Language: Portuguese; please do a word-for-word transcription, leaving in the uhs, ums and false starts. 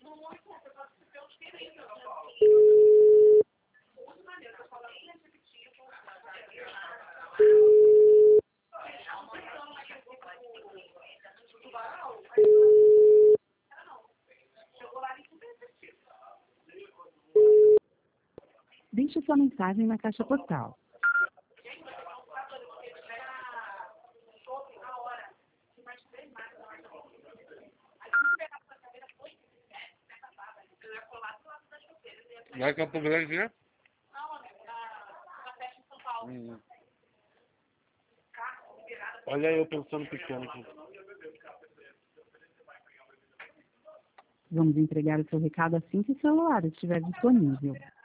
Deixe sua mensagem na caixa postal. Vai Campo Grande, né? Hum. Olha eu pensando pequeno aqui. Vamos entregar o seu recado assim que o celular estiver disponível.